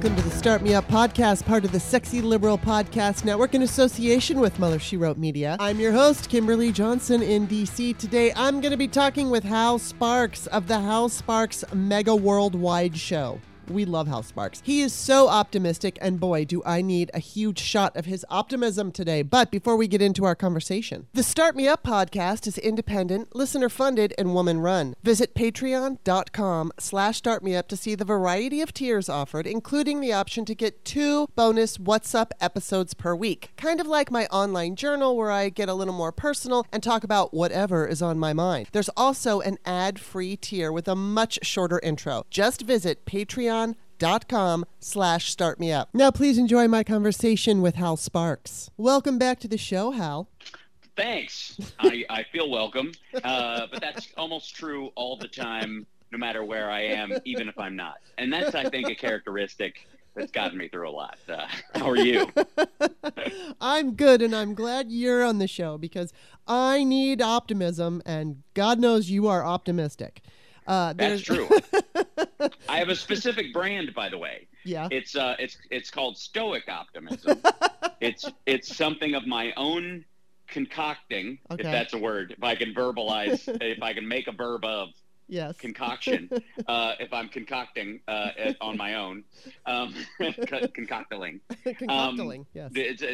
welcome to the Start Me Up podcast, part of the Sexy Liberal Podcast Network in association with Mother She Wrote Media. I'm your host, Kimberly Johnson in D.C. Today, I'm going to be talking with Hal Sparks of the Hal Sparks Mega Worldwide Show. We love Hal Sparks. He is so optimistic, and boy, do I need a huge shot of his optimism today. But before we get into our conversation, the Start Me Up podcast is independent, listener-funded, and woman-run. Visit patreon.com/startmeup to see the variety of tiers offered, including the option to get 2 bonus What's Up episodes per week. Kind of like my online journal where I get a little more personal and talk about whatever is on my mind. There's also an ad-free tier with a much shorter intro. Just visit patreon.com/startmeup. Now please enjoy my conversation with Hal Sparks. Welcome back to the show, Hal. Thanks. I feel welcome, but that's almost true all the time, no matter where I am, even if I'm not. And that's, I think, a characteristic that's gotten me through a lot. How are you? I'm good, and I'm glad you're on the show because I need optimism, and God knows you are optimistic. That's true. I have a specific brand, by the way. Yeah. It's called Stoic Optimism. It's something of my own concocting, okay, if that's a word. If I can verbalize, if I can make a verb of yes, concoction. If I'm concocting on my own, concocting. Concocting, yes.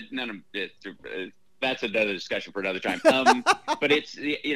That's another discussion for another time. But it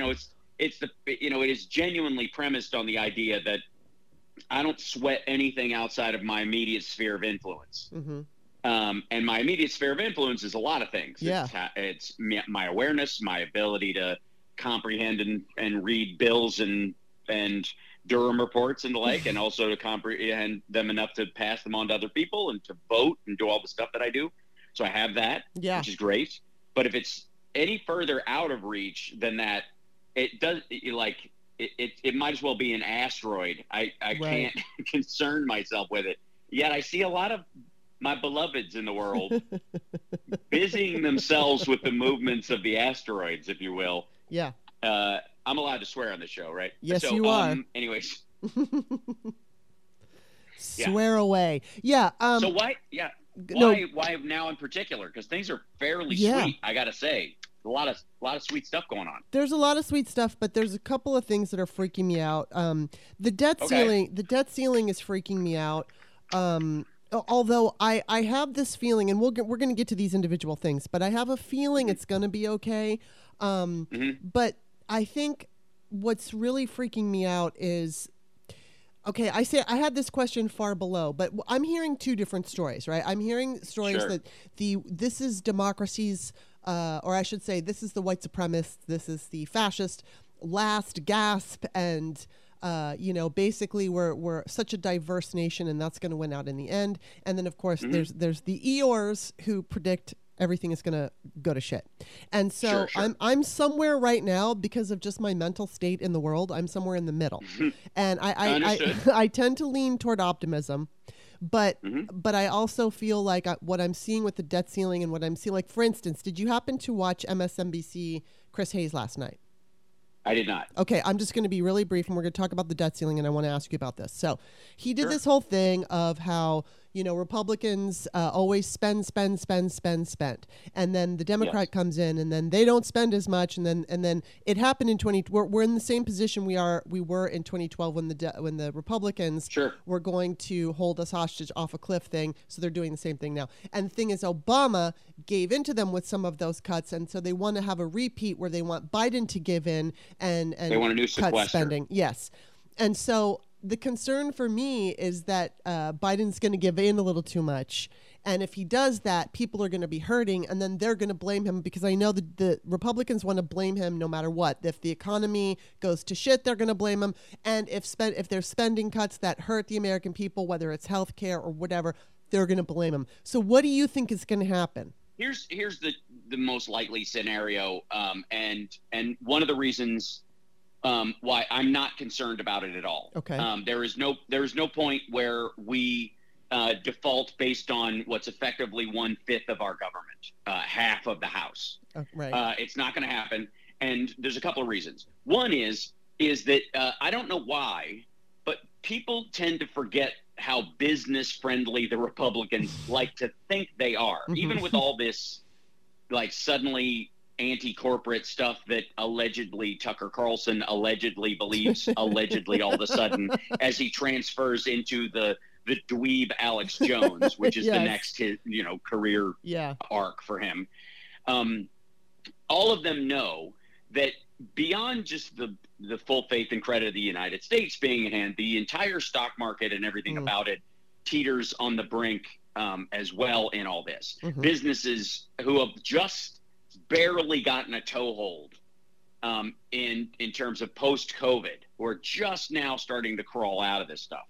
is genuinely premised on the idea that I don't sweat anything outside of my immediate sphere of influence. Mm-hmm. And my immediate sphere of influence is a lot of things. Yeah. It's my awareness, my ability to comprehend and read bills and Durham reports and the like, and also to comprehend them enough to pass them on to other people and to vote and do all the stuff that I do. So I have that, yeah, which is great. But if it's any further out of reach than that, it might as well be an asteroid. I right, can't concern myself with it. Yet I see a lot of my beloveds in the world busying themselves with the movements of the asteroids, if you will. Yeah. I'm allowed to swear on the show, right? Yes, so, you are. Anyways. Swear away. Yeah. So why now in particular? Because things are fairly sweet, I got to say. A lot of sweet stuff going on. There's a lot of sweet stuff, but there's a couple of things that are freaking me out. The debt ceiling is freaking me out. Although I have this feeling, and we're going to get to these individual things, but I have a feeling it's going to be okay. But I think what's really freaking me out is, okay, I had this question far below, but I'm hearing 2 different stories, right? I'm hearing stories Sure. that this is democracy's, or I should say, this is the white supremacist, this is the fascist last gasp, and basically we're such a diverse nation, and that's going to win out in the end. And then of course there's the Eeyores who predict everything is going to go to shit. And so sure. I'm somewhere right now, because of just my mental state in the world, I'm somewhere in the middle. And I tend to lean toward optimism. But I also feel like what I'm seeing with the debt ceiling and what I'm seeing, like, for instance, did you happen to watch MSNBC Chris Hayes last night? I did not. Okay, I'm just going to be really brief, and we're going to talk about the debt ceiling, and I want to ask you about this. So he did this whole thing of how, Republicans always spend. And then the Democrat comes in, and then they don't spend as much. And then it happened in we're in the same position we were in 2012 when the Republicans were going to hold us hostage off a cliff thing. So they're doing the same thing now. And the thing is, Obama gave into them with some of those cuts. And so they want to have a repeat where they want Biden to give in and they want a new cut sequester. Spending. Yes. And so the concern for me is that Biden's going to give in a little too much. And if he does that, people are going to be hurting, and then they're going to blame him, because I know the Republicans want to blame him no matter what. If the economy goes to shit, they're going to blame him. And if there's spending cuts that hurt the American people, whether it's health care or whatever, they're going to blame him. So what do you think is going to happen? Here's the most likely scenario, and one of the reasons why I'm not concerned about it at all. Okay. There is no point where we default based on what's effectively 1/5 of our government, half of the House. Right. It's not going to happen, and there's a couple of reasons. One is that I don't know why, but people tend to forget how business friendly the Republicans like to think they are, even with all this like suddenly anti-corporate stuff that allegedly Tucker Carlson allegedly believes allegedly all of a sudden as he transfers into the dweeb Alex Jones, which is the next career arc for him. All of them know that beyond just the full faith and credit of the United States being in hand, the entire stock market and everything about it teeters on the brink as well in all this. Businesses who have just barely gotten a toehold in terms of post-COVID, who are just now starting to crawl out of this stuff.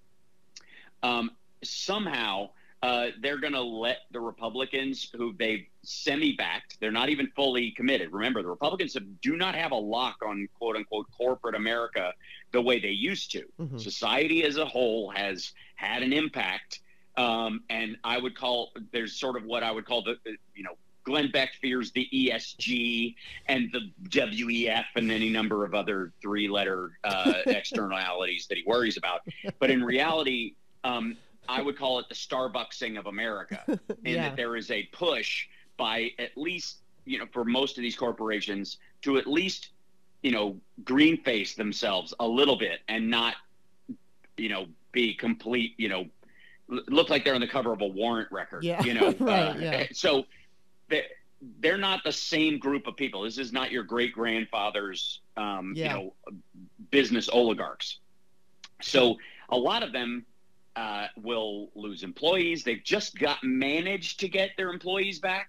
Somehow they're going to let the Republicans, who they've semi-backed, they're not even fully committed. Remember, the Republicans do not have a lock on quote-unquote corporate America the way they used to. Society as a whole has had an impact, and I would call, there's sort of what I would call the Glenn Beck fears the ESG and the WEF and any number of other three-letter externalities that he worries about. But in reality, I would call it the Starbucksing of America, in that there is a push by at least, for most of these corporations to at least, green face themselves a little bit and not, be complete, look like they're on the cover of a warrant record, So they're not the same group of people. This is not your great grandfather's, business oligarchs. So a lot of them will lose employees. They've just managed to get their employees back.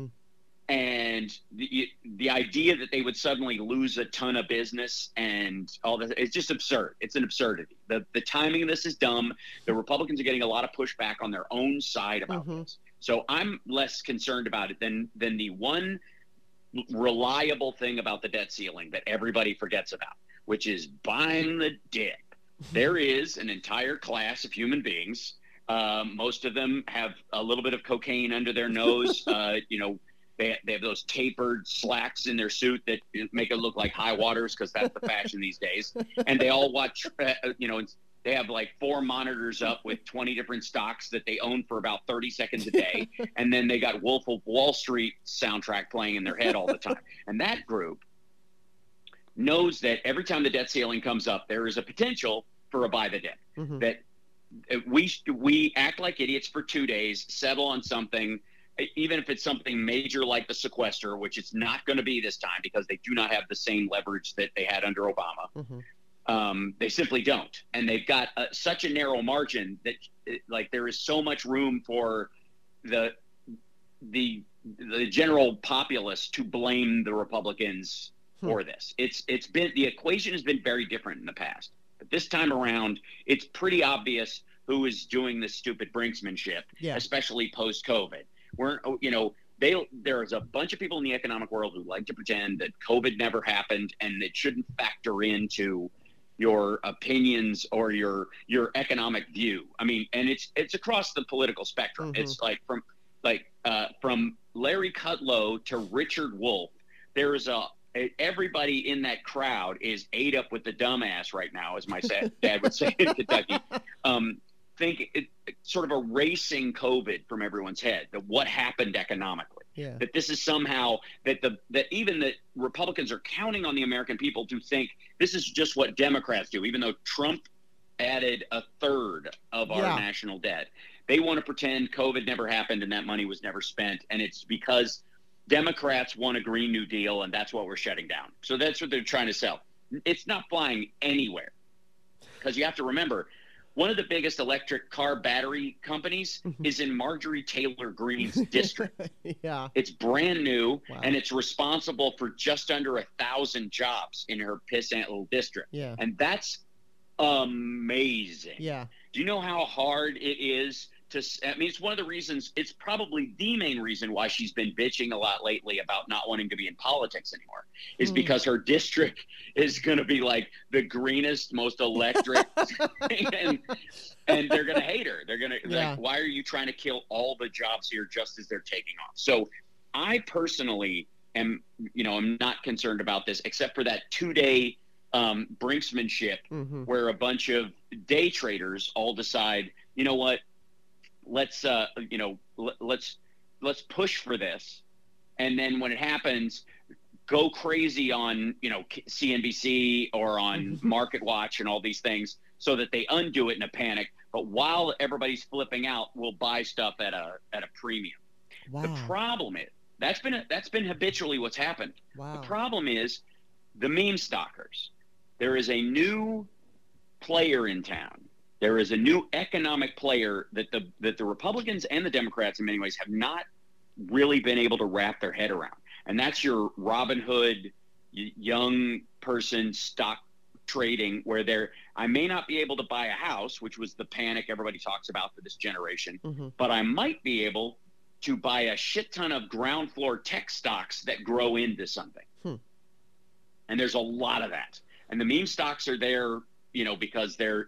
And the idea that they would suddenly lose a ton of business and all that, it's just absurd. It's an absurdity. The timing of this is dumb. The Republicans are getting a lot of pushback on their own side about this. So I'm less concerned about it than the one reliable thing about the debt ceiling that everybody forgets about, which is buying the dip. There is an entire class of human beings. Most of them have a little bit of cocaine under their nose. They have those tapered slacks in their suit that make it look like high waters because that's the fashion these days. And they all watch, they have like 4 monitors up with 20 different stocks that they own for about 30 seconds a day. And then they got Wolf of Wall Street soundtrack playing in their head all the time. And that group knows that every time the debt ceiling comes up, there is a potential for a buy the dip. That we act like idiots for 2 days, settle on something, even if it's something major like the sequester, which it's not going to be this time because they do not have the same leverage that they had under Obama. They simply don't. And they've got such a narrow margin that there is so much room for the general populace to blame the Republicans for this. It's been, the equation has been very different in the past, but this time around, it's pretty obvious who is doing this stupid brinksmanship, especially post-COVID. There's a bunch of people in the economic world who like to pretend that COVID never happened and it shouldn't factor into your opinions or your economic view. I mean, and it's across the political spectrum. It's from Larry Kudlow to Richard Wolff. There is everybody in that crowd is ate up with the dumbass right now, as my dad would say in Kentucky. Sort of erasing COVID from everyone's head, that what happened economically, that this is somehow that even the Republicans are counting on the American people to think this is just what Democrats do, even though Trump added a third of our national debt. They want to pretend COVID never happened and that money was never spent. And it's because Democrats want a Green New Deal and that's what we're shutting down. So that's what they're trying to sell. It's not flying anywhere because you have to remember, one of the biggest electric car battery companies is in Marjorie Taylor Greene's district. It's brand new, and it's responsible for just under 1,000 jobs in her pissant little district. And that's amazing. Do you know how hard it is it's one of the reasons, it's probably the main reason why she's been bitching a lot lately about not wanting to be in politics anymore, is because her district is going to be like the greenest, most electric, and they're going to hate her. They're going to like, why are you trying to kill all the jobs here just as they're taking off? So I personally am, I'm not concerned about this except for that 2-day brinksmanship where a bunch of day traders all decide, you know what, let's let's push for this, and then when it happens, go crazy on CNBC or on Market Watch and all these things, so that they undo it in a panic. But while everybody's flipping out, we'll buy stuff at a premium. Wow. The problem is that's been habitually what's happened. Wow. The problem is the meme stockers. There is a new player in town. There is a new economic player that the Republicans and the Democrats in many ways have not really been able to wrap their head around. And that's your Robinhood young person stock trading, where I may not be able to buy a house, which was the panic everybody talks about for this generation, but I might be able to buy a shit ton of ground floor tech stocks that grow into something. And there's a lot of that. And the meme stocks are there, because they're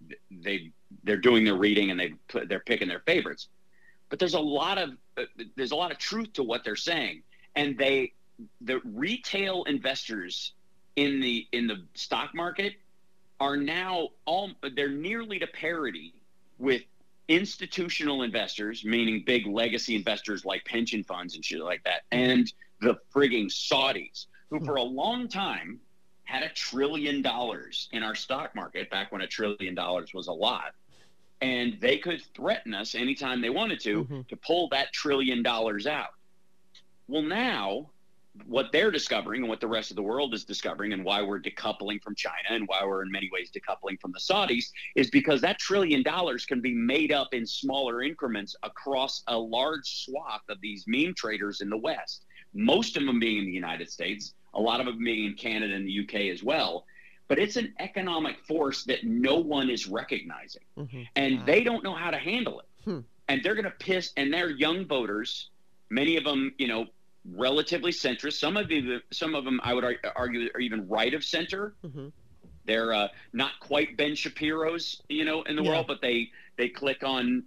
doing their reading and they're picking their favorites. But there's a lot of truth to what they're saying. And the retail investors in the stock market are now they're nearly to parity with institutional investors, meaning big legacy investors like pension funds and shit like that, and the frigging Saudis, who for a long time had $1 trillion in our stock market back when $1 trillion was a lot. And they could threaten us anytime they wanted to pull that $1 trillion out. Well, now what they're discovering and what the rest of the world is discovering, and why we're decoupling from China and why we're in many ways decoupling from the Saudis, is because that $1 trillion can be made up in smaller increments across a large swath of these meme traders in the West, most of them being in the United States, a lot of them being in Canada and the UK as well. But it's an economic force that no one is recognizing, and they don't know how to handle it. And they're going to piss, and they're young voters, many of them, relatively centrist. Some of them, I would argue, are even right of center. They're not quite Ben Shapiro's, in the world, but they click on,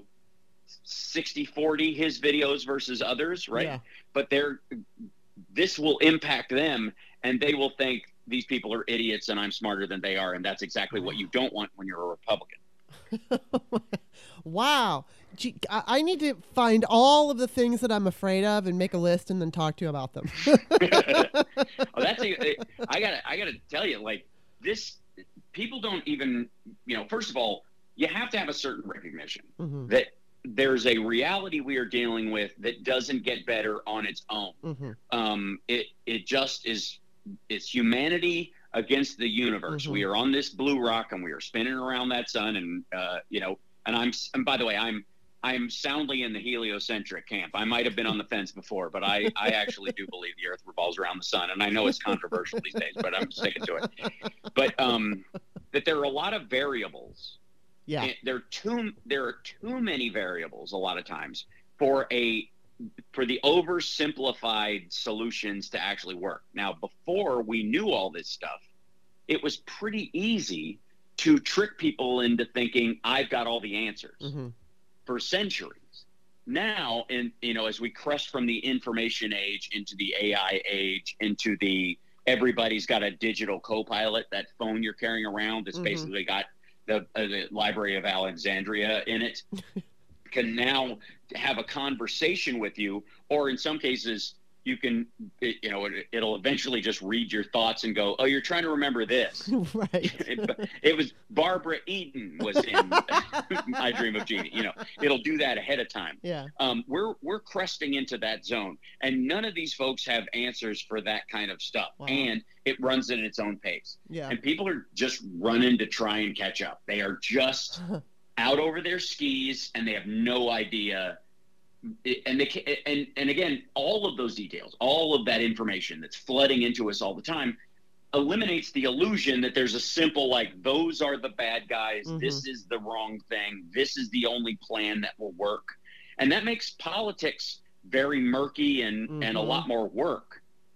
60-40 his videos versus others, right? Yeah. But this will impact them, and they will think these people are idiots and I'm smarter than they are, and that's exactly what you don't want when you're a Republican. Wow. Gee, I need to find all of the things that I'm afraid of and make a list and then talk to you about them. I gotta tell you, like, this, people don't even, first of all, you have to have a certain recognition that there's a reality we are dealing with that doesn't get better on its own. It just is, it's humanity against the universe. We are on this blue rock and we are spinning around that sun, and and by the way, I'm soundly in the heliocentric camp. I might have been on the fence before, but I actually do believe the Earth revolves around the sun, and I know it's controversial these days, but I'm sticking to it. But that there are a lot of variables. Yeah, there are too many variables a lot of times for the oversimplified solutions to actually work. Now, before we knew all this stuff, it was pretty easy to trick people into thinking I've got all the answers for centuries. Now, as we crest from the information age into the AI age, into the everybody's got a digital co-pilot, that phone you're carrying around that's basically got the Library of Alexandria in it, can now have a conversation with you, or in some cases you can, it'll eventually just read your thoughts and go, oh, you're trying to remember this. Right. It was Barbara Eden was in I Dream of Jeannie. It'll do that ahead of time. Yeah. We're cresting into that zone, and none of these folks have answers for that kind of stuff. Wow. And it runs at its own pace. Yeah. And people are just running to try and catch up. They are just out over their skis, and they have no idea. And again, all of those details, all of that information that's flooding into us all the time, eliminates the illusion that there's a simple, like, those are the bad guys, this is the wrong thing, this is the only plan that will work. And that makes politics very murky and a lot more work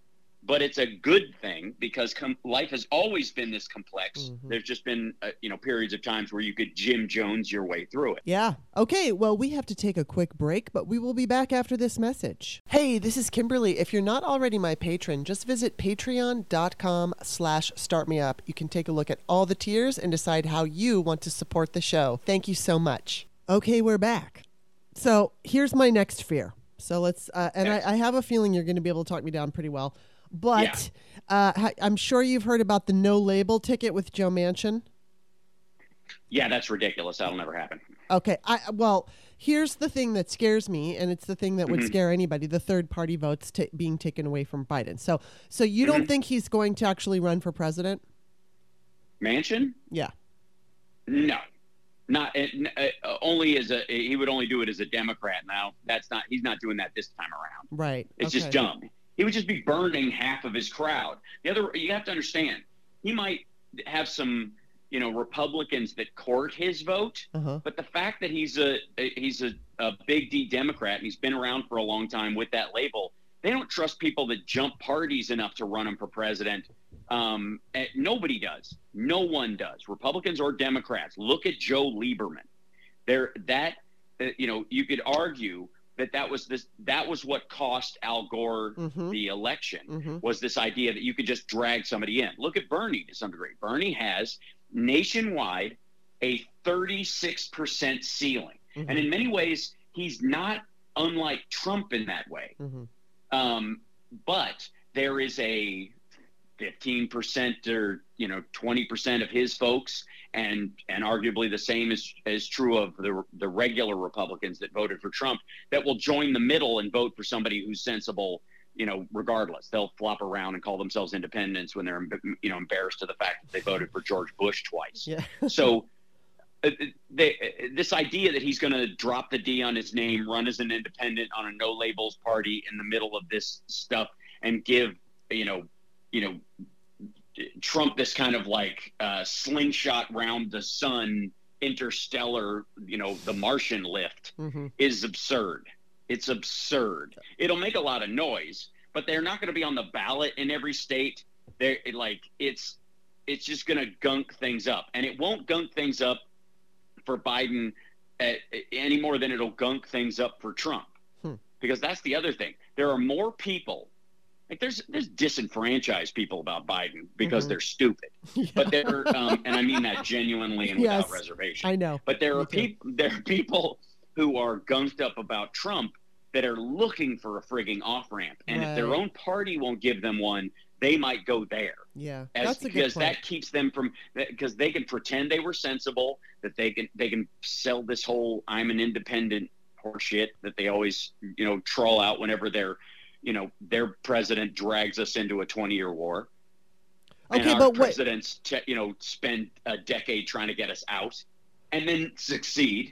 but it's a good thing because life has always been this complex. Mm-hmm. There's just been, periods of times where you could Jim Jones your way through it. Yeah. Okay, well, we have to take a quick break, but we will be back after this message. Hey, this is Kimberly. If you're not already my patron, just visit patreon.com/startmeup. You can take a look at all the tiers and decide how you want to support the show. Thank you so much. Okay, we're back. So here's my next fear. So let's, I have a feeling you're going to be able to talk me down pretty well. But I'm sure you've heard about the no label ticket with Joe Manchin. Yeah, that's ridiculous. That'll never happen. Okay. Well, here's the thing that scares me, and it's the thing that would scare anybody, the third-party votes being taken away from Biden. So you don't think he's going to actually run for president? Manchin? Yeah. No. Not only he would only do it as a Democrat. Now he's not doing that this time around. Right. It's just dumb. He would just be burning half of his crowd. You have to understand, he might have some, Republicans that court his vote, but the fact that he's a big D Democrat and he's been around for a long time with that label, they don't trust people that jump parties enough to run him for president. Nobody does. No one does. Republicans or Democrats. Look at Joe Lieberman. You could argue that was what cost Al Gore the election, was this idea that you could just drag somebody in. Look at Bernie to some degree. Bernie has nationwide a 36% ceiling. And in many ways, he's not unlike Trump in that way. But there is a 15% or 20% of his folks, and arguably the same is true of the regular Republicans that voted for Trump, that will join the middle and vote for somebody who's sensible, regardless. They'll flop around and call themselves independents when they're embarrassed of the fact that they voted for George Bush twice. Yeah. So this idea that he's going to drop the D on his name, run as an independent on a no labels party in the middle of this stuff, and give Trump this kind of like slingshot round the sun, interstellar, the Martian lift is absurd. It's absurd. It'll make a lot of noise, but they're not going to be on the ballot in every state. It's just going to gunk things up, and it won't gunk things up for Biden any more than it'll gunk things up for Trump, because that's the other thing. There are more people. Like there's disenfranchised people about Biden because they're stupid, but they're and I mean that genuinely and without reservation. I know, but there are people who are gunked up about Trump that are looking for a frigging off ramp, and if their own party won't give them one, they might go there. Yeah, that's a good point. Because that keeps them from, because they can pretend they were sensible, that they can sell this whole "I'm an independent" horseshit that they always troll out whenever their president drags us into a 20-year war. Okay, and our but presidents, spend a decade trying to get us out, and then succeed.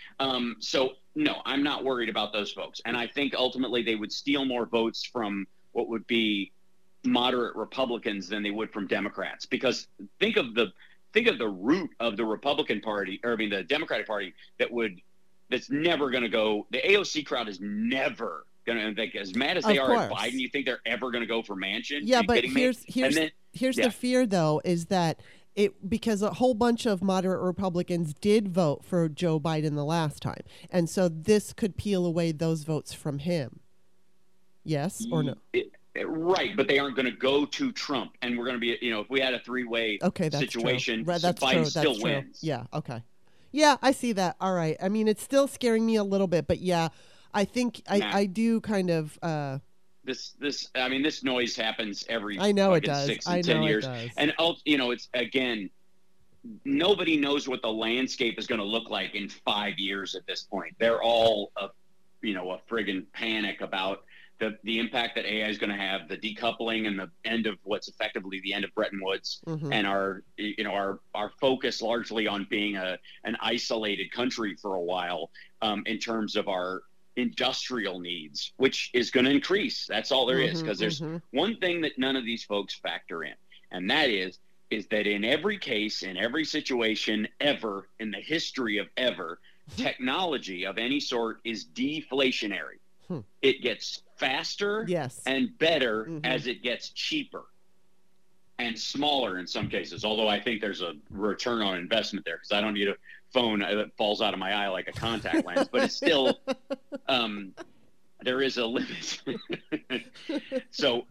So no, I'm not worried about those folks, and I think ultimately they would steal more votes from what would be moderate Republicans than they would from Democrats. Because think of the root of the Republican Party, or the Democratic Party that's never going to go. The AOC crowd is never going to, as mad as they are at Biden, you think they're ever going to go for Manchin? Yeah, but here's the fear, though, is that because a whole bunch of moderate Republicans did vote for Joe Biden the last time, and so this could peel away those votes from him. Yes or no? Right, but they aren't going to go to Trump, and we're going to be, if we had a three-way situation, Biden still wins. Yeah, okay. Yeah, I see that. All right. I mean, it's still scaring me a little bit, but yeah, I think I do kind of. This noise happens every. I know it does. 6 and 10 years, it does. And it's again, nobody knows what the landscape is going to look like in 5 years at this point. They're all a friggin' panic about the impact that AI is going to have, the decoupling and the end of what's effectively the end of Bretton Woods, and our focus largely on being an isolated country for a while, in terms of our industrial needs, which is going to increase. That's all there is, because there's one thing that none of these folks factor in, and that is that in every case, in every situation ever in the history of ever, technology of any sort is deflationary. It gets faster Yes. and better as it gets cheaper and smaller in some cases. Although I think there's a return on investment there because I don't need a phone that falls out of my eye like a contact lens. But it's still, there is a limit. So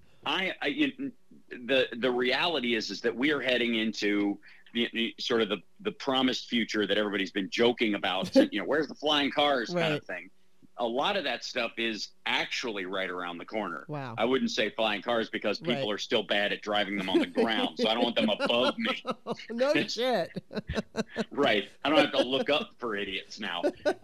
the reality is that we are heading into the sort of the promised future that everybody's been joking about. Where's the flying cars kind of thing. A lot of that stuff is actually right around the corner. Wow. I wouldn't say flying cars because people are still bad at driving them on the ground. So I don't want them above me. No shit. Right. I don't have to look up for idiots now.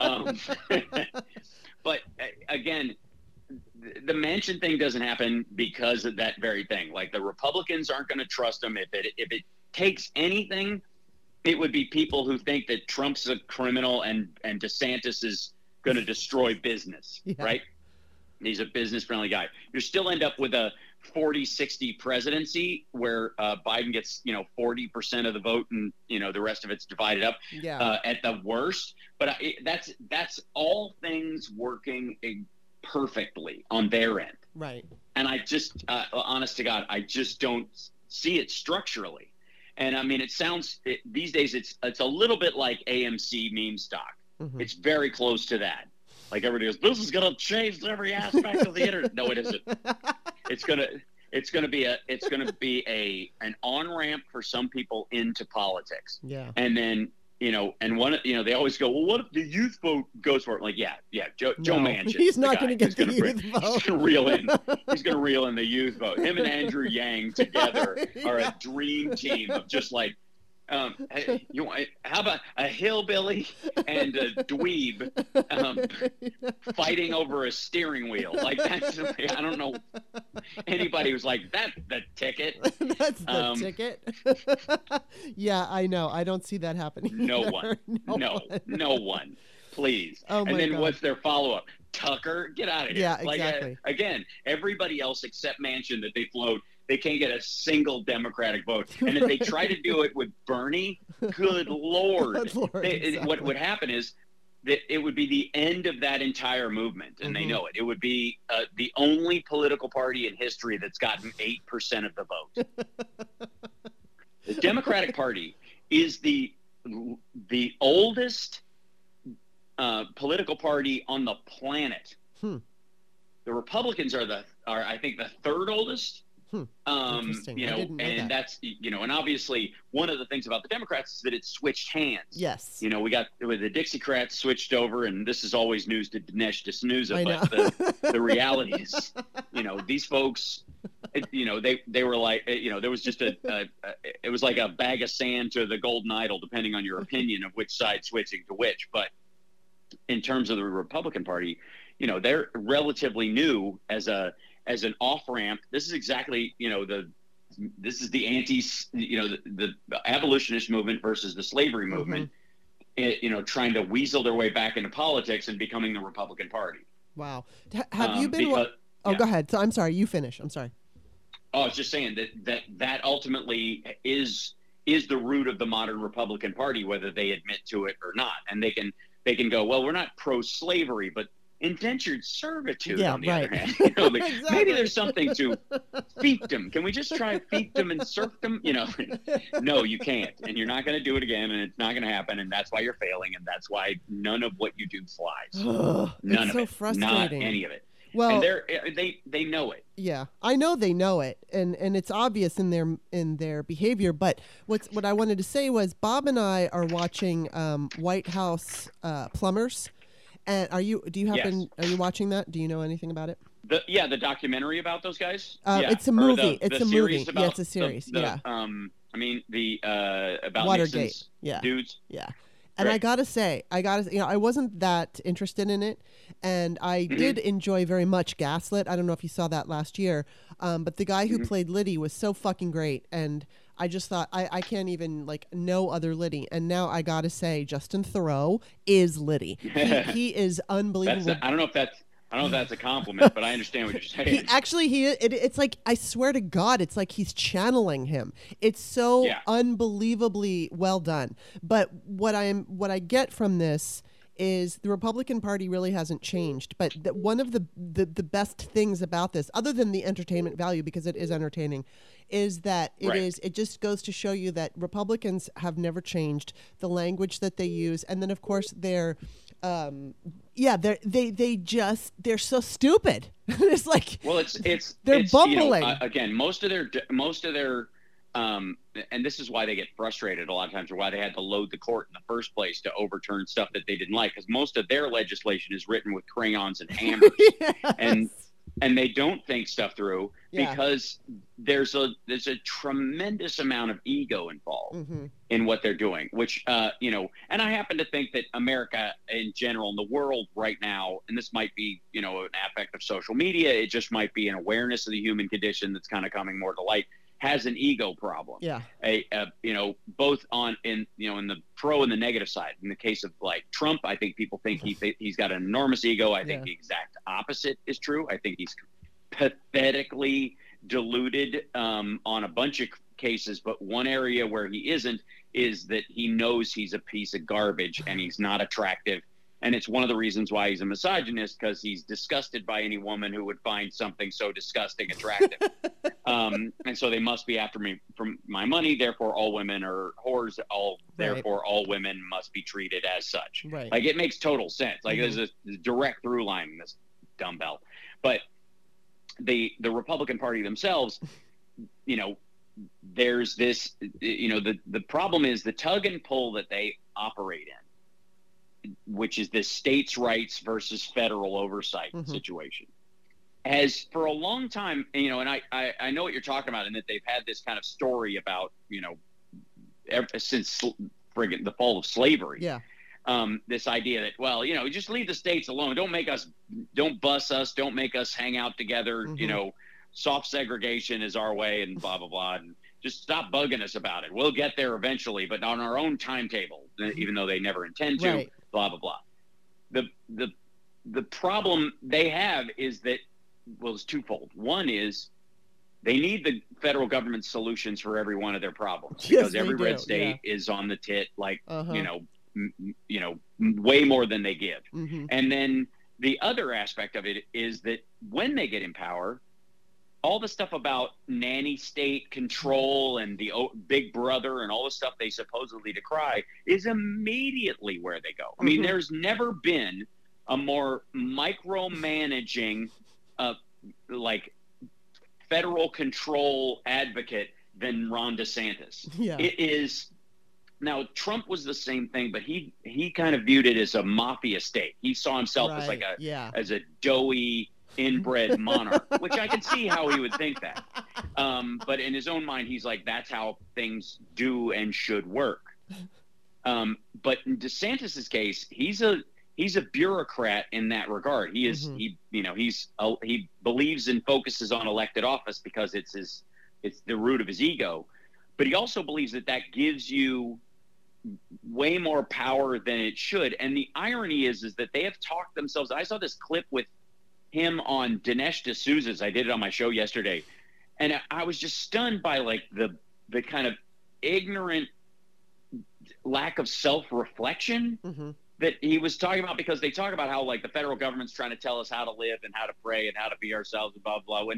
But again, the Manchin thing doesn't happen because of that very thing. Like the Republicans aren't going to trust him. If it takes anything, it would be people who think that Trump's a criminal and DeSantis is going to destroy business, right? He's a business-friendly guy. You still end up with a 40-60 presidency where Biden gets, 40% of the vote and, the rest of it's divided up at the worst. But that's all things working perfectly on their end. Right. And I just, honest to God, I just don't see it structurally. And I mean, these days it's a little bit like AMC meme stock. It's very close to that. Like everybody goes, this is going to change every aspect of the internet. No, it isn't. It's going to be an on-ramp for some people into politics. Yeah. And then, they always go, well, what if the youth vote goes for it? Like, Joe Manchin. He's not going to get the youth vote. He's going to reel in the youth vote. Him and Andrew Yang together are a dream team of just like, how about a hillbilly and a dweeb fighting over a steering wheel? Like that's, I don't know anybody who's like that's the ticket. That's the ticket. Yeah, I know. I don't see that happening. No one. No one. Please. Oh and then God. What's their follow-up? Tucker, get out of here. Yeah, exactly. Like, again, everybody else except Manchin that they float. They can't get a single Democratic vote. And if they try to do it with Bernie, good Lord. Exactly. What would happen is that it would be the end of that entire movement, and they know it. It would be the only political party in history that's gotten 8% of the vote. The Democratic Party is the oldest political party on the planet. The Republicans are I think the third oldest. And that's, and obviously one of the things about the Democrats is that it switched hands. Yes. We got with the Dixiecrats switched over, and this is always news to Dinesh D'Souza, but the reality is, these folks, they were like, there was just it was like a bag of sand to the golden idol, depending on your opinion of which side switching to which. But in terms of the Republican Party, they're relatively new as an off-ramp. This is exactly, this is the the abolitionist movement versus the slavery movement, trying to weasel their way back into politics and becoming the Republican Party. Wow. Have you been, go ahead. So I'm sorry, you finish. I'm sorry. Oh, I was just saying that ultimately is the root of the modern Republican Party, whether they admit to it or not. And they can go, well, we're not pro-slavery, but indentured servitude on the other hand. Exactly. Maybe there's something to fiefdom. Can we just try fiefdom and serfdom? No, you can't. And you're not going to do it again, and it's not going to happen, and that's why you're failing, and that's why none of what you do flies. None of it. Frustrating. Not any of it. Well, and they know it. Yeah, I know they know it, and it's obvious in their behavior. But what I wanted to say was Bob and I are watching White House Plumbers. And are you watching that? Do you know anything about it? The documentary about those guys? It's a movie. It's a movie. Yeah, it's a series. About Watergate. Nixon's dudes. Yeah. And I gotta say, I wasn't that interested in it, and I did enjoy very much Gaslit. I don't know if you saw that last year, but the guy who played Liddy was so fucking great, and I just thought I can't even no other Liddy. And now I gotta say, Justin Theroux is Liddy. He is unbelievable. I don't know if that's a compliment, but I understand what you're saying. It's like, I swear to God, it's like he's channeling him. It's so unbelievably well done. But what I get from this is the Republican Party really hasn't changed. But one of the best things about this, other than the entertainment value, because it is entertaining, is that it just goes to show you that Republicans have never changed the language that they use. And then, of course, they're so stupid. It's like, well, they're bumbling. Again, most of their and this is why they get frustrated a lot of times, or why they had to load the court in the first place to overturn stuff that they didn't like, because most of their legislation is written with crayons and hammers. Yes. And they don't think stuff through because there's a tremendous amount of ego involved in what they're doing, which, and I happen to think that America in general, in the world right now, and this might be, an aspect of social media, it just might be an awareness of the human condition that's kind of coming more to light, has an ego problem. Yeah. Both in the pro and the negative side. In the case of like Trump, I think people think he's got an enormous ego. I think the exact opposite is true. I think he's pathetically deluded on a bunch of cases, but one area where he isn't is that he knows he's a piece of garbage and he's not attractive. And it's one of the reasons why he's a misogynist, because he's disgusted by any woman who would find something so disgusting attractive. And so they must be after me for my money. Therefore, all women are whores. Therefore, all women must be treated as such. Right. Like, it makes total sense. Like, there's a direct through line in this dumbbell. But the Republican Party themselves, there's this, the problem is the tug and pull that they operate in, which is the states' rights versus federal oversight situation, has for a long time, and I know what you're talking about, and that they've had this kind of story about, ever since the fall of slavery. Yeah. This idea that, just leave the states alone. Don't bus us. Don't make us hang out together. Soft segregation is our way, and blah, blah, blah. And just stop bugging us about it. We'll get there eventually, but on our own timetable, even though they never intend to. Right. Blah, blah, blah. The problem they have is that, it's twofold. One is they need the federal government's solutions for every one of their problems, because every red state is on the tit, like, way more than they give. And then the other aspect of it is that when they get in power, all the stuff about nanny state control and the big brother and all the stuff they supposedly decry is immediately where they go. I mean, there's never been a more micromanaging, federal control advocate than Ron DeSantis. Yeah. It is. Now, Trump was the same thing, but he kind of viewed it as a mafia state. He saw himself as as a doughy, inbred monarch, which I can see how he would think that. But in his own mind, he's like, that's how things do and should work. But in DeSantis's case, he's a bureaucrat in that regard. He is he believes and focuses on elected office because it's the root of his ego. But he also believes that gives you way more power than it should. And the irony is that they have talked themselves. I saw this clip with him on Dinesh D'Souza's. I did it on my show yesterday, and I was just stunned by the kind of ignorant lack of self-reflection that he was talking about, because they talk about how the federal government's trying to tell us how to live and how to pray and how to be ourselves and blah blah blah. When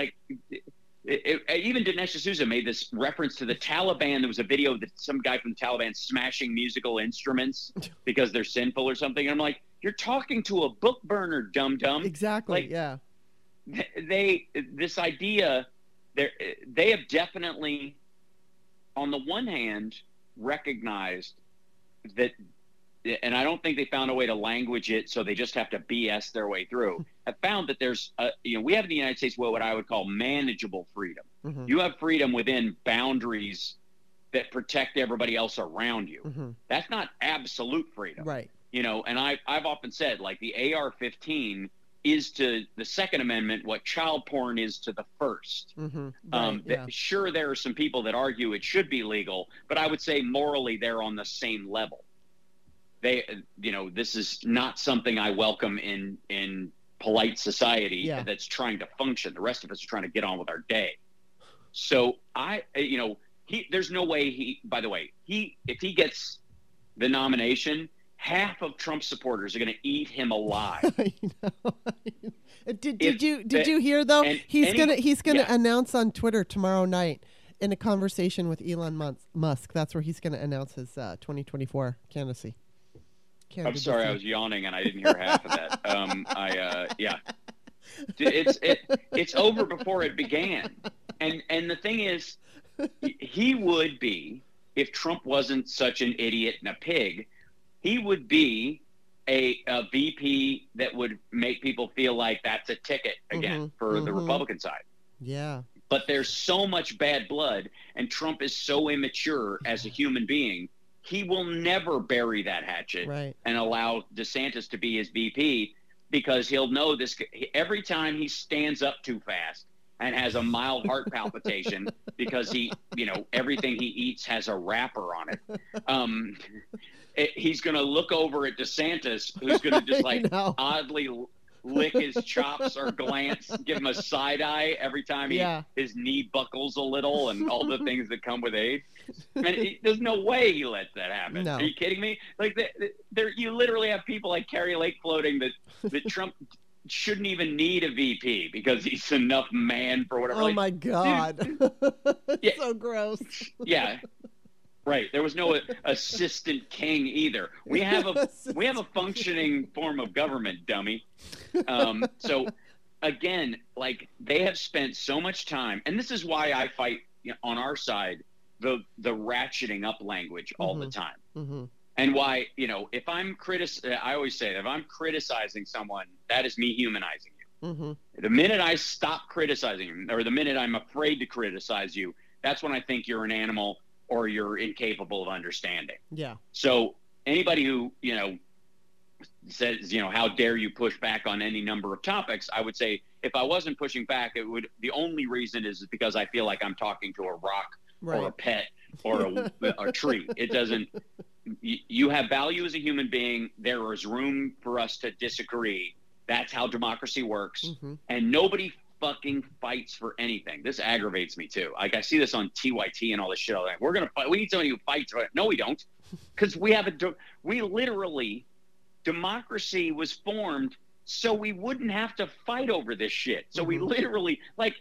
even Dinesh D'Souza made this reference to the Taliban. There was a video that some guy from the Taliban smashing musical instruments because they're sinful or something. And I'm like, you're talking to a book burner, dum-dum. Exactly, yeah. This idea, they have definitely, on the one hand, recognized that, and I don't think they found a way to language it, so they just have to BS their way through, have found that there's, we have in the United States what I would call manageable freedom. You have freedom within boundaries that protect everybody else around you. That's not absolute freedom. Right. And I've often said, the AR-15 is to the Second Amendment what child porn is to the First. Sure, there are some people that argue it should be legal, but I would say morally they're on the same level. This is not something I welcome in polite society that's trying to function. The rest of us are trying to get on with our day. So there's no way by the way, if he gets the nomination, half of Trump supporters are going to eat him alive. I know. Did you hear though? He's gonna announce on Twitter tomorrow night in a conversation with Elon Musk. That's where he's gonna announce his 2024 candidacy. I'm sorry, I was yawning and I didn't hear half of that. Yeah, it's over before it began. And the thing is, he would be, if Trump wasn't such an idiot and a pig, he would be a VP that would make people feel like that's a ticket again for the Republican side. Yeah. But there's so much bad blood, and Trump is so immature as a human being, he will never bury that hatchet and allow DeSantis to be his VP, because he'll know this every time he stands up too fast and has a mild heart palpitation because everything he eats has a wrapper on it. He's going to look over at DeSantis, who's going to just oddly lick his chops or glance, give him a side eye every time his knee buckles a little, and all the things that come with age. And there's no way he lets that happen. No. Are you kidding me? Like, you literally have people like Kari Lake floating that Trump shouldn't even need a VP because he's enough man for whatever. Oh my God. Yeah. So gross. Yeah. Right. There was no assistant king either. We have a functioning form of government, dummy. So again, like, they have spent so much time, and this is why I fight on our side the ratcheting up language all the time. Mm-hmm. And why, if I'm I always say that if I'm criticizing someone, that is me humanizing you. Mm-hmm. The minute I stop criticizing you, or the minute I'm afraid to criticize you, that's when I think you're an animal or you're incapable of understanding. Yeah. So anybody who, says, how dare you push back on any number of topics, I would say, if I wasn't pushing back, the only reason is because I feel like I'm talking to a rock or a pet or a tree. It doesn't. You have value as a human being. There is room for us to disagree. That's how democracy works. Mm-hmm. And nobody fucking fights for anything. This aggravates me too. Like, I see this on TYT and all this shit. Like, we're going to fight. We need somebody who fights. No, we don't. Because we literally, democracy was formed so we wouldn't have to fight over this shit. So we literally,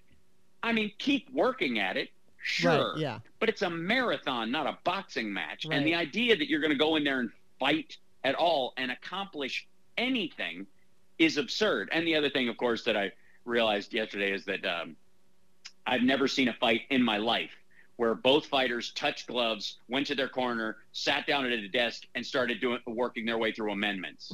keep working at it. Sure. Right, yeah. But it's a marathon, not a boxing match. Right. And the idea that you're going to go in there and fight at all and accomplish anything is absurd. And the other thing, of course, that I realized yesterday is that I've never seen a fight in my life where both fighters touched gloves, went to their corner, sat down at a desk, and started working their way through amendments.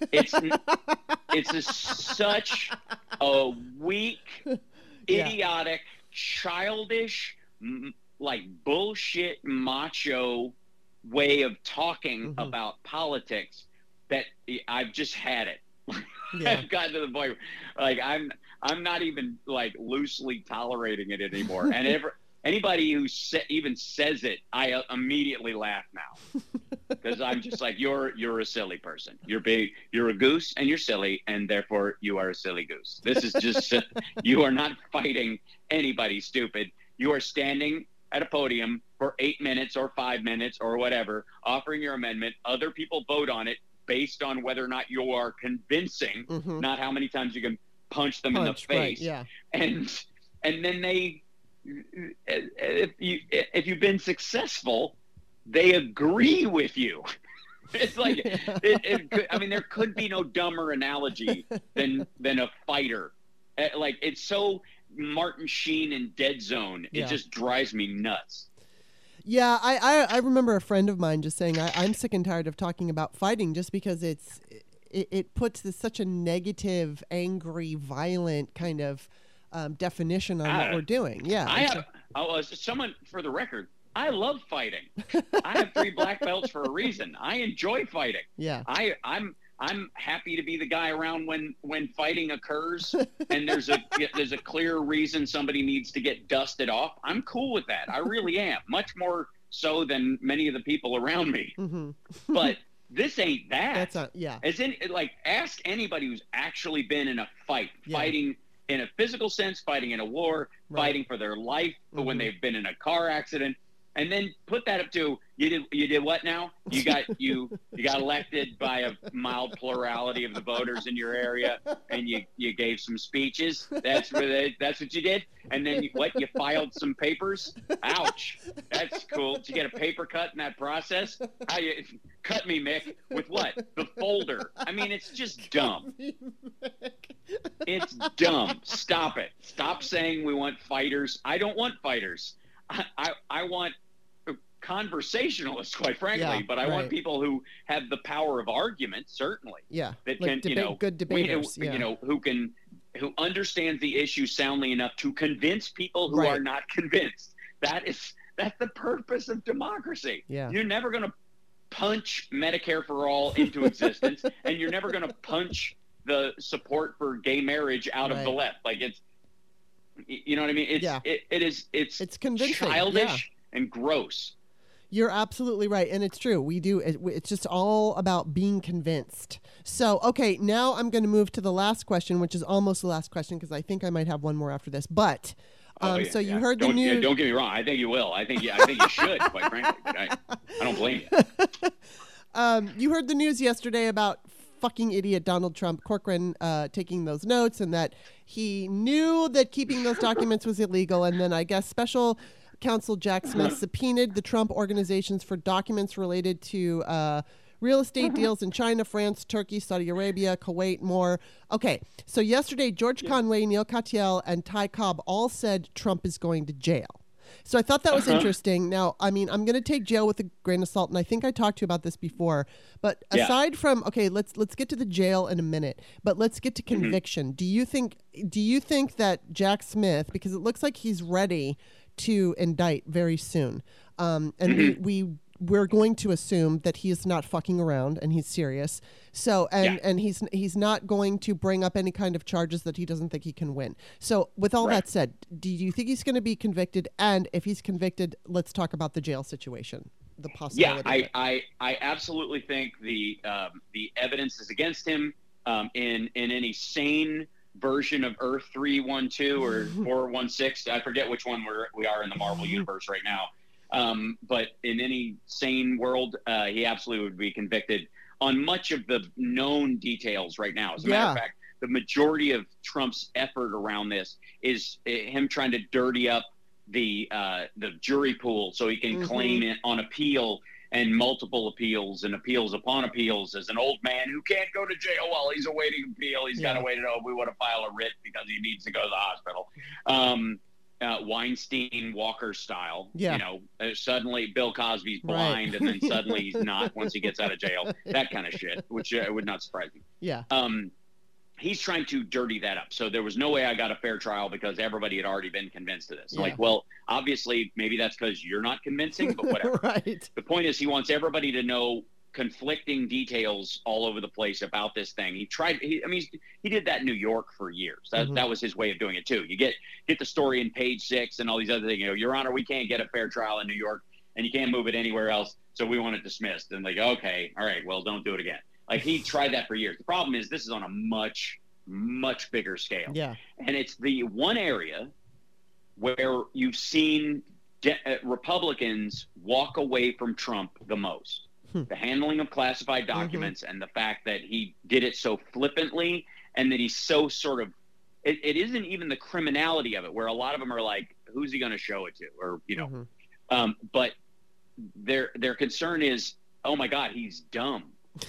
It's such a weak, idiotic, childish, like, bullshit macho way of talking about politics that I've just had it. I've gotten to the point where, like, I'm not even, like, loosely tolerating it anymore. And anybody who even says it, I immediately laugh now, because I'm just like, you're a silly person. You're a goose, and you're silly, and therefore you are a silly goose. This is just you are not fighting anybody stupid. You are standing at a podium for 8 minutes or 5 minutes or whatever, offering your amendment. Other people vote on it based on whether or not you are convincing, not how many times you can punch them in the face. Right, yeah. And then they, if you've been successful, they agree with you. It's like, there could be no dumber analogy than a fighter. Like, it's so Martin Sheen in Dead Zone. It just drives me nuts. Yeah, I remember a friend of mine just saying, I'm sick and tired of talking about fighting, just because it puts such a negative, angry, violent kind of definition on what we're doing. Yeah. Someone, for the record, I love fighting. I have 3 black belts for a reason. I enjoy fighting. Yeah. I'm happy to be the guy around when fighting occurs and there's a clear reason somebody needs to get dusted off. I'm cool with that. I really am. Much more so than many of the people around me. But this ain't that. That's not, yeah. As in, like, ask anybody who's actually been in a fight, fighting in a physical sense, fighting in a war, fighting for their life, when they've been in a car accident. and then put that up to you did what now? You got elected by a mild plurality of the voters in your area, and you gave some speeches. That's what you did. And then you filed some papers. Ouch, that's cool. Did you get a paper cut in that process? How you cut me, Mick? With what? The folder. I mean, it's just dumb. It's dumb. Stop it. Stop saying we want fighters. I don't want fighters. I want conversationalists, quite frankly, but I want people who have the power of argument, certainly. Yeah. That like can, good debaters. Who understands the issue soundly enough to convince people who are not convinced. That's the purpose of democracy. Yeah. You're never going to punch Medicare for all into existence, and you're never going to punch the support for gay marriage out of the left. Like, it's, you know what I mean? It's convincing, childish and gross. You're absolutely right. And it's true. We do. It's just all about being convinced. So, okay, now I'm going to move to the last question, which is almost the last question because I think I might have one more after this. But so you heard the news. Don't get me wrong. I think you will. I think you should, quite frankly. But I don't blame you. You heard the news yesterday about fucking idiot Donald Trump, Corcoran, taking those notes, and that he knew that keeping those documents was illegal. And then I guess special counsel Jack Smith subpoenaed the Trump organizations for documents related to real estate deals in China, France, Turkey, Saudi Arabia, Kuwait, more. Okay, so yesterday, George Conway, Neil Katyal, and Ty Cobb all said Trump is going to jail. So I thought that was interesting. Now, I mean, I'm going to take jail with a grain of salt, and I think I talked to you about this before. But aside from, okay, let's get to the jail in a minute, but let's get to conviction. Do you think that Jack Smith, because it looks like he's ready to indict very soon, and we're going to assume that he is not fucking around and he's serious. So and he's not going to bring up any kind of charges that he doesn't think he can win. So with all that said, do you think he's going to be convicted? And if he's convicted, let's talk about the jail situation. The possibility. Yeah, I absolutely think the evidence is against him. In any sane version of Earth 312 or 416, I forget which one we are in the Marvel universe right now. But in any sane world, he absolutely would be convicted on much of the known details right now. As a matter of fact, the majority of Trump's effort around this is him trying to dirty up the jury pool so he can claim it on appeal and multiple appeals and appeals upon appeals as an old man who can't go to jail while he's awaiting appeal. He's got to wait. We want to file a writ because he needs to go to the hospital. Weinstein Walker style, suddenly Bill Cosby's blind and then suddenly he's not once he gets out of jail, that kind of shit, which would not surprise me. Yeah. He's trying to dirty that up. So there was no way I got a fair trial because everybody had already been convinced of this. Yeah. Like, well, obviously maybe that's because you're not convincing, but whatever. Right. The point is he wants everybody to know conflicting details all over the place about this thing. He did that in New York for years. That was his way of doing it too. You get the story in Page 6 and all these other things. Your Honor, we can't get a fair trial in New York and you can't move it anywhere else, so we want it dismissed. And like, okay, all right, well, don't do it again. Like, he tried that for years. The problem is this is on a much, much bigger scale. Yeah. And it's the one area where you've seen Republicans walk away from Trump the most. The handling of classified documents and the fact that he did it so flippantly and that he's so sort of it isn't even the criminality of it, where a lot of them are like, who's he going to show it to? Or, but their concern is, oh my God, he's dumb.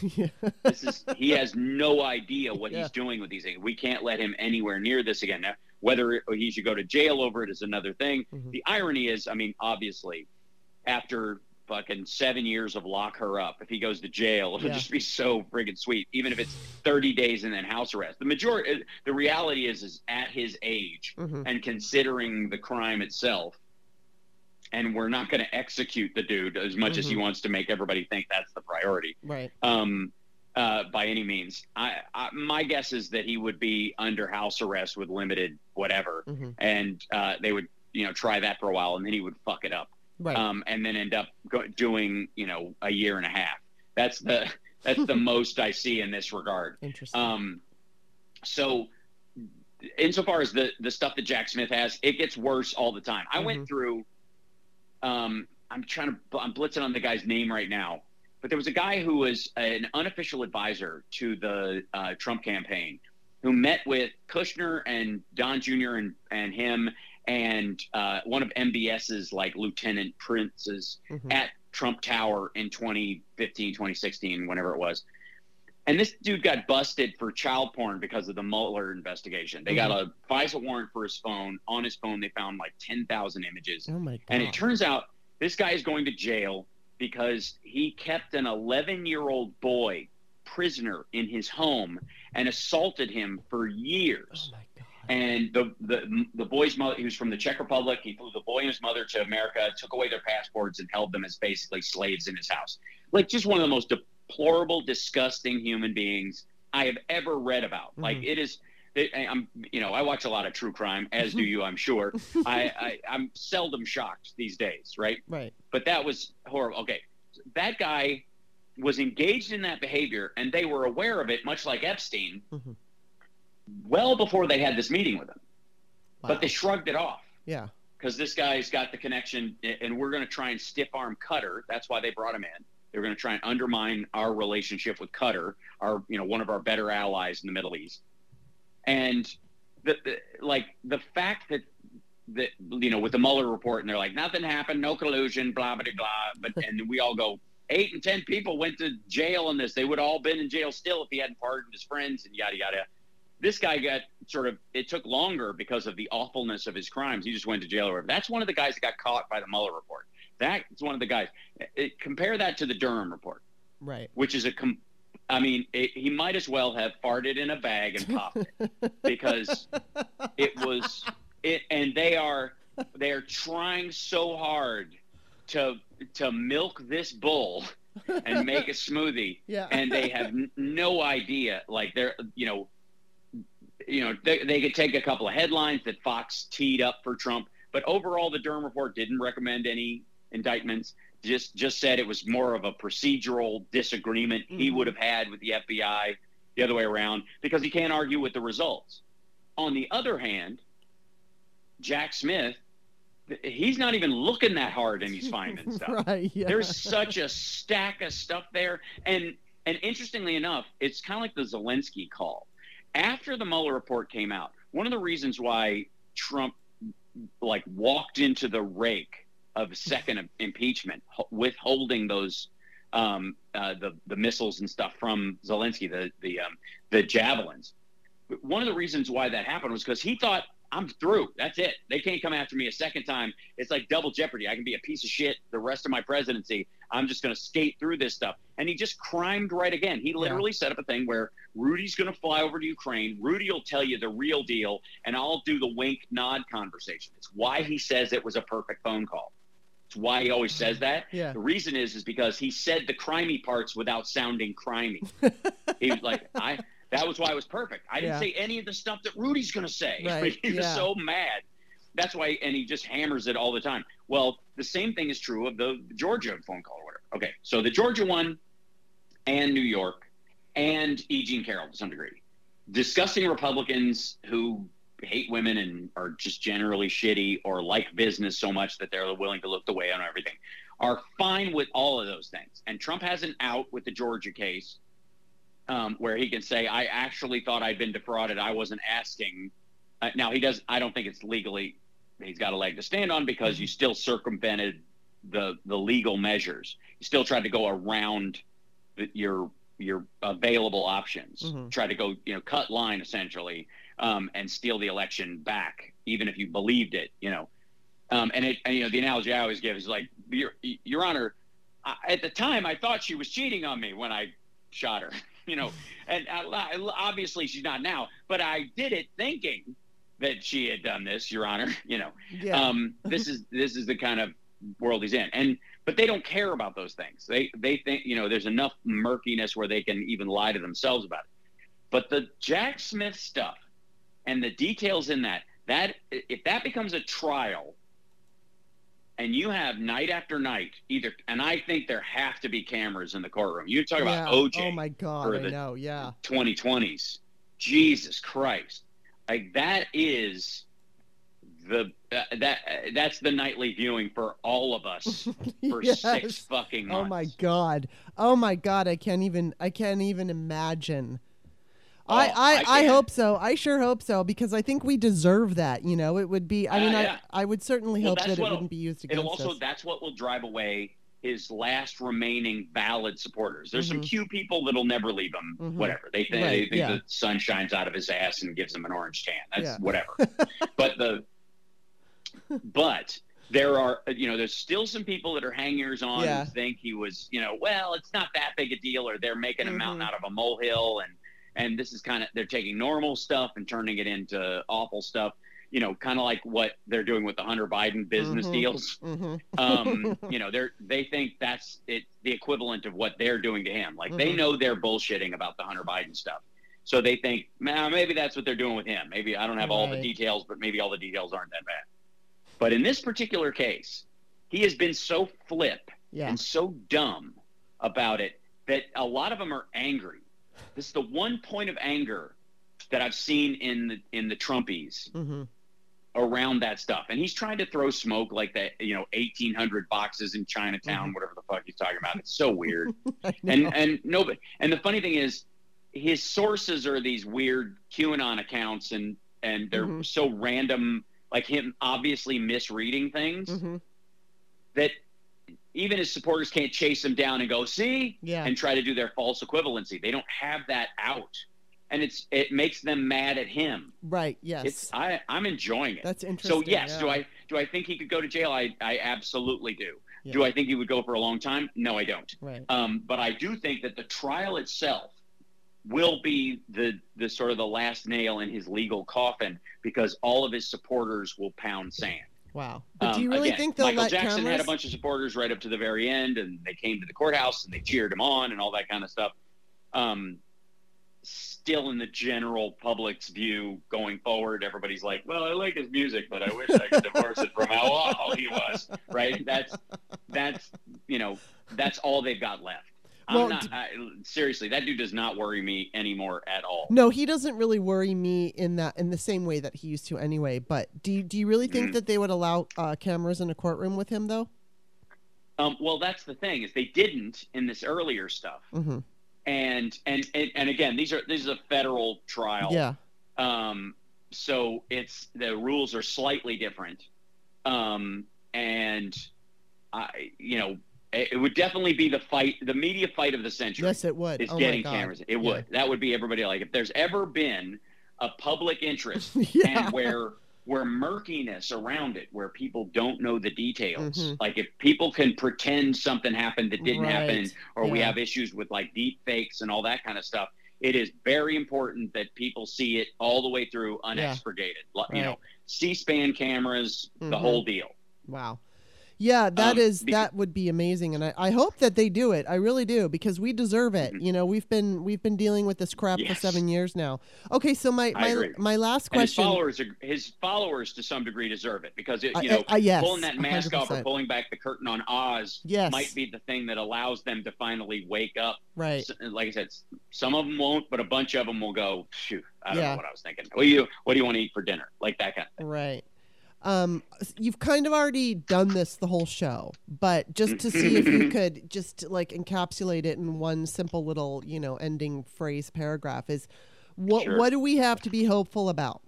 He has no idea what he's doing with these things. We can't let him anywhere near this again. Now, whether he should go to jail over it is another thing. The irony is, I mean, obviously, after fucking 7 years of lock her up, if he goes to jail, it'll just be so friggin' sweet, even if it's 30 days and then house arrest. The reality is at his age and considering the crime itself, and we're not going to execute the dude as much as he wants to make everybody think that's the priority. Right. By any means. My guess is that he would be under house arrest with limited whatever, and they would, try that for a while, and then he would fuck it up. Right. And then end up doing, a year and a half. That's the most I see in this regard. Interesting. So insofar as the stuff that Jack Smith has, it gets worse all the time. I went through I'm blitzing on the guy's name right now, but there was a guy who was an unofficial advisor to the Trump campaign who met with Kushner and Don Jr. and him and one of MBS's like lieutenant princes at Trump Tower in 2015, 2016, whenever it was. And this dude got busted for child porn because of the Mueller investigation. They got a FISA warrant for his phone. On his phone, they found like 10,000 images. Oh my God. And it turns out this guy is going to jail because he kept an 11-year-old boy prisoner in his home and assaulted him for years. Oh my God. And the boy's mother, he was from the Czech Republic. He flew the boy and his mother to America, took away their passports, and held them as basically slaves in his house. Like just one of the most deplorable, disgusting human beings I have ever read about. Like it is. I watch a lot of true crime, as do you, I'm sure. I'm seldom shocked these days, right? Right. But that was horrible. Okay, that guy was engaged in that behavior, and they were aware of it, much like Epstein, well before they had this meeting with him. Wow. But they shrugged it off. Yeah. Because this guy's got the connection, and we're going to try and stiff-arm Qatar. That's why they brought him in. They're going to try and undermine our relationship with Qatar, one of our better allies in the Middle East. And the fact that with the Mueller report, and they're like, nothing happened, no collusion, blah blah blah. And we all go, 8 and 10 people went to jail in this. They would have all been in jail still if he hadn't pardoned his friends and yada yada. This guy got it took longer because of the awfulness of his crimes. He just went to jail or whatever. That's one of the guys that got caught by the Mueller report. That's one of the guys. Compare that to the Durham report, right? Which is he might as well have farted in a bag and popped it because it was it. And they are trying so hard to milk this bull and make a smoothie, and they have no idea. Like they could take a couple of headlines that Fox teed up for Trump, but overall, the Durham report didn't recommend any indictments. Just said it was more of a procedural disagreement he would have had with the FBI, the other way around, because he can't argue with the results. On the other hand, Jack Smith, he's not even looking that hard and he's finding stuff. Right, yeah. There's such a stack of stuff there. And interestingly enough, it's kind of like the Zelensky call. After the Mueller report came out, one of the reasons why Trump walked into the rake of second impeachment, withholding those the missiles and stuff from Zelensky, the javelins. One of the reasons why that happened was because he thought, I'm through. That's it. They can't come after me a second time. It's like double jeopardy. I can be a piece of shit the rest of my presidency. I'm just going to skate through this stuff. And he just crimed right again. He literally set up a thing where Rudy's going to fly over to Ukraine. Rudy will tell you the real deal, and I'll do the wink nod conversation. It's why he says it was a perfect phone call. It's why he always says that. Yeah. The reason is because he said the crimey parts without sounding crimey. He was like, that was why it was perfect. I didn't say any of the stuff that Rudy's going to say. Right. He was so mad. That's why, and he just hammers it all the time. Well, the same thing is true of the Georgia phone call or whatever. Okay, so the Georgia one and New York and E. Jean Carroll to some degree. Discussing Republicans who hate women and are just generally shitty or like business so much that they're willing to look the way on everything are fine with all of those things. And Trump has an out with the Georgia case. Where he can say, I actually thought I'd been defrauded. I wasn't asking. Now, he does. I don't think it's legally. He's got a leg to stand on because you still circumvented the legal measures. You still tried to go around your available options. Try to go, cut line essentially, and steal the election back, even if you believed it. And the analogy I always give is like, Your Honor, at the time I thought she was cheating on me when I shot her. And obviously she's not now, but I did it thinking that she had done this, Your Honor. This is the kind of world he's in, but they don't care about those things. They think there's enough murkiness where they can even lie to themselves about it. But the Jack Smith stuff and the details in that if that becomes a trial, and you have night after night and I think there have to be cameras in the courtroom. You talk about OJ. Oh my God, I know, 2020s. Jesus Christ. Like that is that's the nightly viewing for all of us for Yes. 6 fucking months. Oh my God. I can't even imagine. Oh, I can. hope so. I sure hope so, because I think we deserve that. You know, it would be, I mean, Yeah. I would certainly hope that it wouldn't be used against it'll also us. That's what will drive away his last remaining valid supporters. There's Mm-hmm. some cute people that'll never leave him. Mhm. Whatever they think, Right, yeah. the sun shines out of his ass and gives him an orange tan. That's Yeah. whatever. But there are, there's still some people that are hangers on Yeah. who think he was, well, it's not that big a deal, or they're making a mountain Mhm. out of a molehill, and this is they're taking normal stuff and turning it into awful stuff. Kind of like what they're doing with the Hunter Biden business Mhm. deals. Mhm. They think that's the equivalent of what they're doing to him. Like, they Mhm. know they're bullshitting about the Hunter Biden stuff. So they think, maybe that's what they're doing with him. Maybe I don't have all the Right. details, but maybe all the details aren't that bad. But in this particular case, he has been so flip Yeah. and so dumb about it that a lot of them are angry. This is the one point of anger that I've seen in the Trumpies Mhm. around that stuff. And he's trying to throw smoke like that, 1,800 boxes in Chinatown, Mhm. whatever the fuck he's talking about. It's so weird. I know. And nobody. And the funny thing is, his sources are these weird QAnon accounts, and they're Mhm. so random, like him obviously misreading things, Mhm. that even his supporters can't chase him down and go, see, Yeah. and try to do their false equivalency. They don't have that out, and it makes them mad at him. Right. Yes. I'm enjoying it. That's So interesting. yes, yeah. do I think he could go to jail? I absolutely do. Yeah. Do I think he would go for a long time? No, I don't. Right. But I do think that the trial itself will be the sort of the last nail in his legal coffin, because all of his supporters will pound sand. Wow. But do you really Again, think they'll Michael let Jackson cameras? had a bunch of supporters right up to the very end, and they came to the courthouse and they cheered him on and all that kind of stuff. Still, in the general public's view going forward, everybody's like, well, I like his music, but I wish I could divorce it from how awful he was. Right? That's all they've got left. Well, Seriously, that dude does not worry me anymore at all. No, he doesn't really worry me in the same way that he used to anyway. But do you really think that they would allow cameras in a courtroom with him, though? Well, that's the thing, is they didn't in this earlier stuff. Mm-hmm. And again, this is a federal trial. Yeah. So the rules are slightly different. It would definitely be the media fight of the century. Yes, it would. Is Oh getting my God. cameras. It would. That would be everybody. Like, if there's ever been a public interest Yeah. and where murkiness around it, where people don't know the details, Mhm. like if people can pretend something happened that didn't happen, Right. or we Yeah. have issues with like deep fakes and all that kind of stuff, it is very important that people see it all the way through unexpurgated. Right. C-SPAN cameras, Mhm. the whole deal. Wow. Yeah, that would be amazing, and I hope that they do it. I really do, because we deserve it. Mhm. You know, we've been dealing with this crap for Yes. 7 years now. Okay, so I agree. my last And question. his followers to some degree deserve it, because Yes, pulling that mask off or 100%. pulling back the curtain on Oz Yes. might be the thing that allows them to finally wake up. Right. Like I said, some of them won't, but a bunch of them will go, shoot, I don't Yeah. know what I was thinking. What do you want to eat for dinner? Like that kind of thing. Right. You've kind of already done this the whole show, but just to see if you could just like encapsulate it in one simple little, ending phrase paragraph is Sure. what do we have to be hopeful about?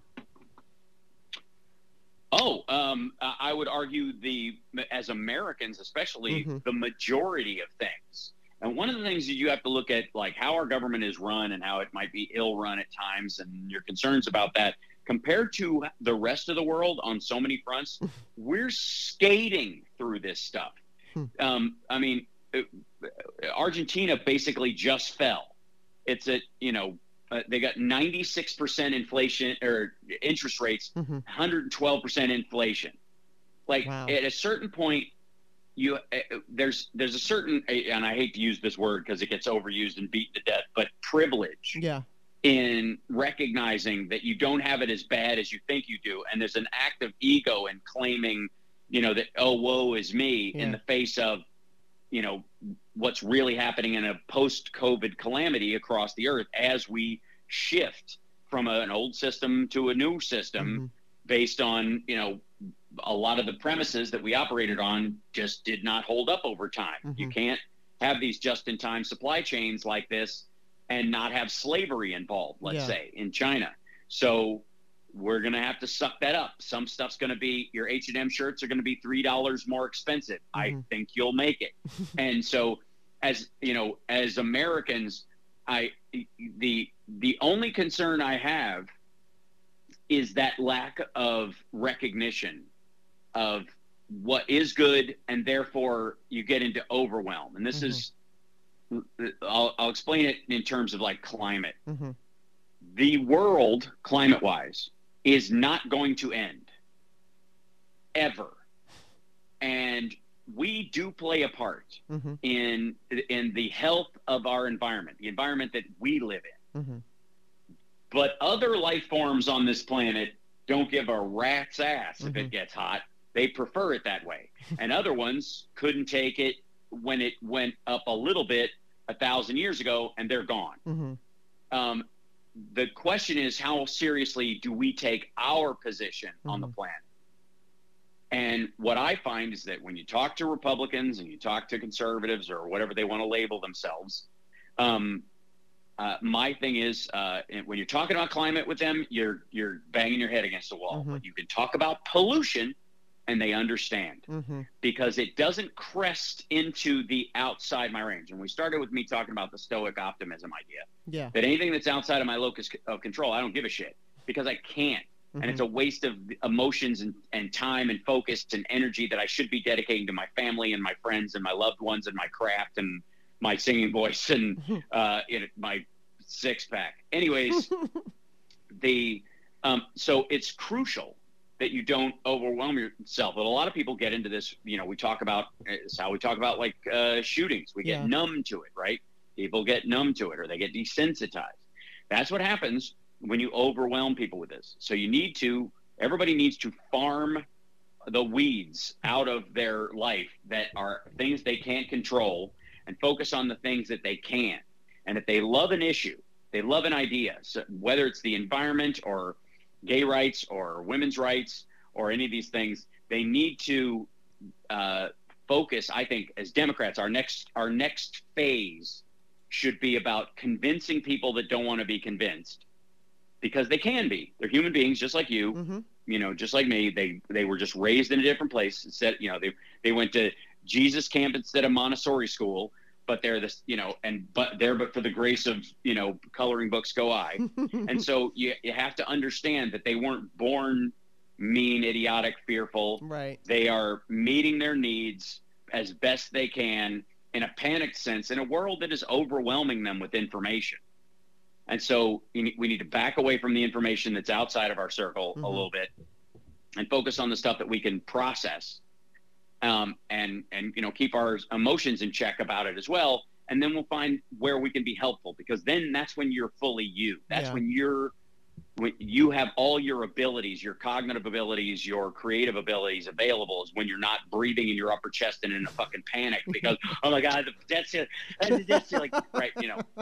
I would argue as Americans, especially, Mhm. the majority of things. And one of the things that you have to look at, like how our government is run and how it might be ill run at times, and your concerns about that, compared to the rest of the world on so many fronts, we're skating through this stuff. Argentina basically just fell. It's they got 96% inflation or interest rates, Mhm. 112% inflation. Like, Wow. at a certain point, there's a certain, and I hate to use this word because it gets overused and beaten to death, but privilege Yeah. in recognizing that you don't have it as bad as you think you do, and there's an act of ego in claiming, that woe is me, Yeah. in the face of, what's really happening in a post-COVID calamity across the earth as we shift from an old system to a new system Mhm. based on a lot of the premises that we operated on just did not hold up over time. You can't have these just-in-time supply chains like this and not have slavery involved, let's say, in China. So we're going to have to suck that up. Some stuff's going to be, your H&M shirts are going to be $3 more expensive. I think you'll make it. And so as Americans, the only concern I have is that lack of recognition of what is good, and therefore you get into overwhelm. And this is, I'll explain it in terms of like climate. The world, climate-wise, is not going to end ever, and we do play a part in the health of our environment, the environment that we live in. But other life forms on this planet don't give a rat's ass if it gets hot. They prefer it that way. And other ones couldn't take it when it went up a little bit 1,000 years ago, and they're gone. The question is, how seriously do we take our position on the planet? And what I find is that when you talk to Republicans and you talk to conservatives or whatever they want to label themselves, my thing is, when you're talking about climate with them, you're banging your head against the wall. But you can talk about pollution, and they understand, because it doesn't crest into the outside my range. And we started with me talking about the stoic optimism idea. That anything that's outside of my locus of control, I don't give a shit, because I can't. And it's a waste of emotions and time and focus and energy that I should be dedicating to my family and my friends and my loved ones and my craft and my singing voice and my six-pack. Anyways, so it's crucial that you don't overwhelm yourself. But a lot of people get into this, we talk about, it's how we talk about like shootings. We get numb to it, right? People get numb to it, or they get desensitized. That's what happens when you overwhelm people with this. So everybody needs to farm the weeds out of their life that are things they can't control, and focus on the things that they can. And if they love an issue, they love an idea, so whether it's the environment or gay rights or women's rights or any of these things, they need to focus. I think as Democrats, our next phase should be about convincing people that don't want to be convinced, because they can be. They're human beings just like you, just like me. They were just raised in a different place. Instead, they went to Jesus camp instead of Montessori school, but they're this, but for the grace of, coloring books go I. And so you have to understand that they weren't born mean, idiotic, fearful. Right. They are meeting their needs as best they can in a panicked sense in a world that is overwhelming them with information. And so we need to back away from the information that's outside of our circle a little bit, and focus on the stuff that we can process, and keep our emotions in check about it as well. And then we'll find where we can be helpful, because then that's when you're fully you. That's when you have all your abilities, your cognitive abilities, your creative abilities available, is when you're not breathing in your upper chest and in a fucking panic because, oh my God, that's like, right.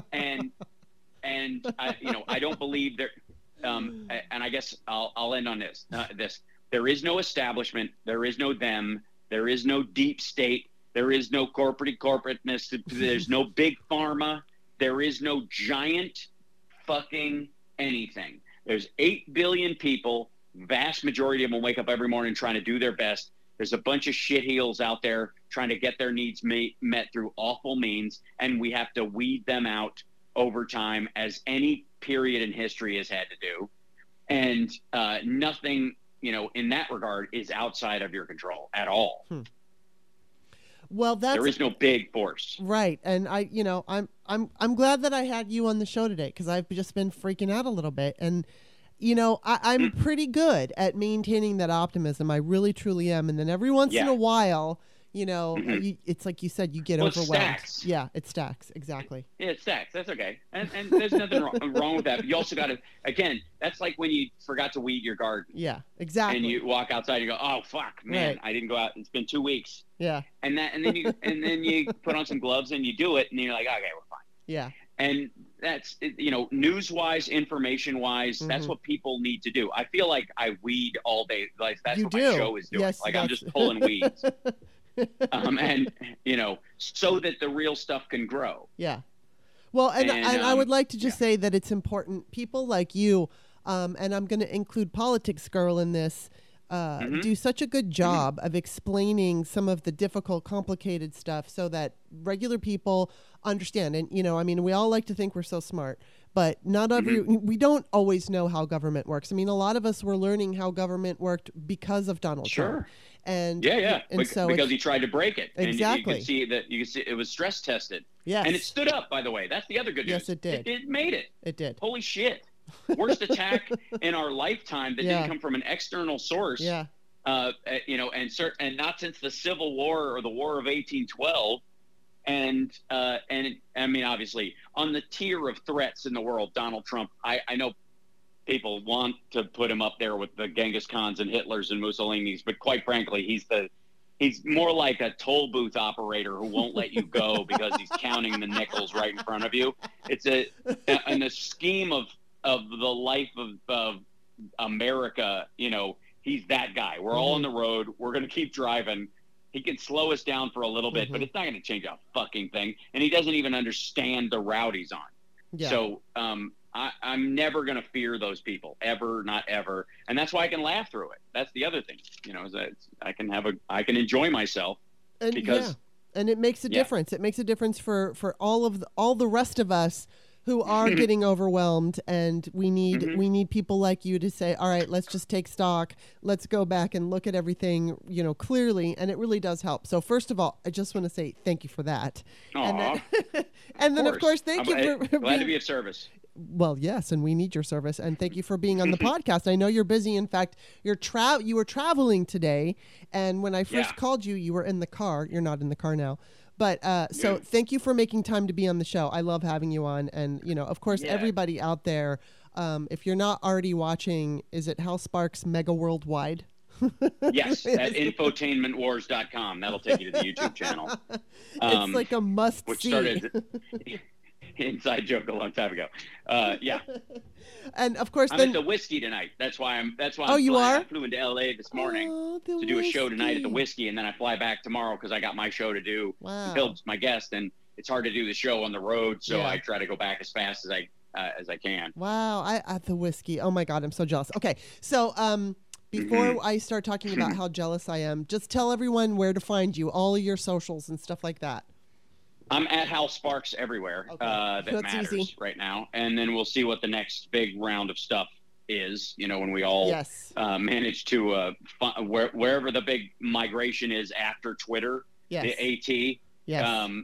And I don't believe there, and I guess I'll end on this. There is no establishment. There is no them. There is no deep state. There is no corporateness. There's no big pharma. There is no giant fucking anything. There's 8 billion people. Vast majority of them wake up every morning trying to do their best. There's a bunch of shitheels out there trying to get their needs met through awful means, and we have to weed them out over time, as any period in history has had to do. And nothing, in that regard is outside of your control at all. Well, there is no big force. Right. And I'm glad that I had you on the show today, because I've just been freaking out a little bit. And, I'm pretty good at maintaining that optimism. I really, truly am. And then every once in a while, it's like you said, you get overwhelmed. It stacks. Yeah, it stacks. Exactly. Yeah, it stacks. That's okay. And there's nothing wrong with that. But you also got to, again, that's like when you forgot to weed your garden. Yeah, exactly. And you walk outside, you go, oh, fuck, man, I didn't go out. It's been 2 weeks. Yeah. And then you put on some gloves and you do it, and you're like, okay, we're fine. Yeah. And that's, news wise, information wise, that's what people need to do. I feel like I weed all day. Like that's what my show is doing. Yes, like I'm just pulling weeds. And, so that the real stuff can grow. Yeah. Well, and I would like to just say that it's important. People like you, and I'm going to include Politics Girl in this, do such a good job of explaining some of the difficult, complicated stuff so that regular people understand. And, we all like to think we're so smart, but not we don't always know how government works. I mean, a lot of us were learning how government worked because of Donald Trump. And and so because he tried to break it. Exactly. And you can see it was stress tested. Yes. And it stood up, by the way. That's the other good news. Yes, it did. It made it. It did. Holy shit. Worst attack in our lifetime that didn't come from an external source. Yeah. And not since the Civil War or the War of 1812. And I mean, obviously, on the tier of threats in the world, Donald Trump, I know people want to put him up there with the Genghis Khans and Hitlers and Mussolinis, but quite frankly, he's more like a toll booth operator who won't let you go because he's counting the nickels right in front of you. It's in the scheme of the life of America, he's that guy. We're all on the road. We're going to keep driving. He can slow us down for a little bit, but it's not going to change a fucking thing. And he doesn't even understand the route he's on. Yeah. So I'm never going to fear those people, ever, not ever. And that's why I can laugh through it. That's the other thing, is that I can enjoy myself because. And it makes a difference. It makes a difference for all the rest of us who are getting overwhelmed, and we need people like you to say, all right, let's just take stock. Let's go back and look at everything, clearly. And it really does help. So first of all, I just want to say thank you for that. Aww. And then of course, thank you for glad to be of service. Well, yes, and we need your service, and thank you for being on the podcast. I know you're busy. In fact, you were traveling today, and when I first called you, you were in the car. You're not in the car now. But so thank you for making time to be on the show. I love having you on. And, of course, everybody out there, if you're not already watching, is it Hal Sparks Mega Worldwide? Yes, at infotainmentwars.com. That'll take you to the YouTube channel. It's like a must see. Which started inside joke a long time ago. Yeah. And of course, I'm at the Whiskey tonight. That's why I'm. Oh, you are? I flew into LA this morning to do a show tonight at the Whiskey, and then I fly back tomorrow because I got my show to do. Wow. Phil's my guest, and it's hard to do the show on the road, so I try to go back as fast as I can. Wow, at the Whiskey. Oh my God, I'm so jealous. Okay, so before I start talking about how jealous I am, just tell everyone where to find you, all of your socials and stuff like that. I'm at Hal Sparks everywhere. That matters easy right now. And then we'll see what the next big round of stuff is, when we all manage to, wherever the big migration is after Twitter, the AT. Yes.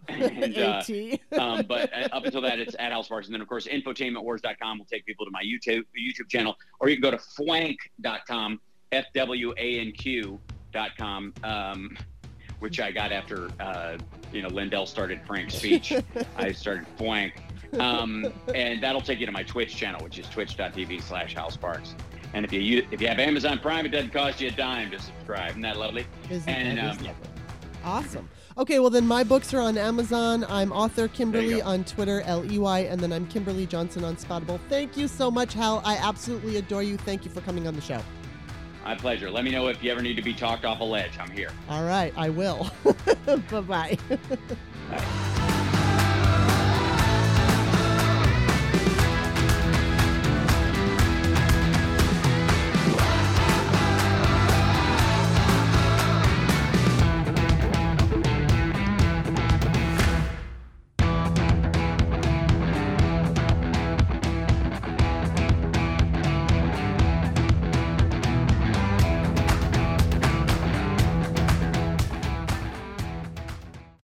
But up until that, it's at Hal Sparks. And then, of course, infotainmentwars.com will take people to my YouTube channel. Or you can go to fwank.com, FWANQ.com. Which I got after, Lindell started Frank's speech. I started Fwank. And that'll take you to my Twitch channel, which is twitch.tv/Hal Sparks. And if you have Amazon Prime, it doesn't cost you a dime to subscribe. Isn't that lovely? Lovely. Awesome. Okay, well then my books are on Amazon. I'm author Kimberly on Twitter, LEY, and then I'm Kimberly Johnson on Spoutable. Thank you so much, Hal. I absolutely adore you. Thank you for coming on the show. My pleasure. Let me know if you ever need to be talked off a ledge. I'm here. All right, I will. Bye-bye. Bye.